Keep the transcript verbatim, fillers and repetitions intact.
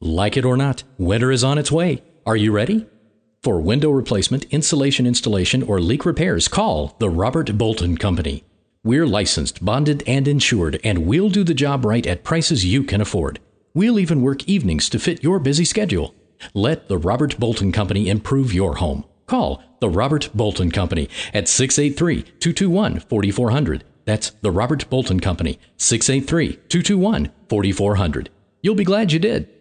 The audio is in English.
Like it or not, winter is on its way. Are you ready? For window replacement, insulation installation, or leak repairs, call the Robert Bolton Company. We're licensed, bonded, and insured, and we'll do the job right at prices you can afford. We'll even work evenings to fit your busy schedule. Let the Robert Bolton Company improve your home. Call the Robert Bolton Company at six eight three, two two one, four four zero zero. That's the Robert Bolton Company, six eight three, two two one, four four zero zero. You'll be glad you did.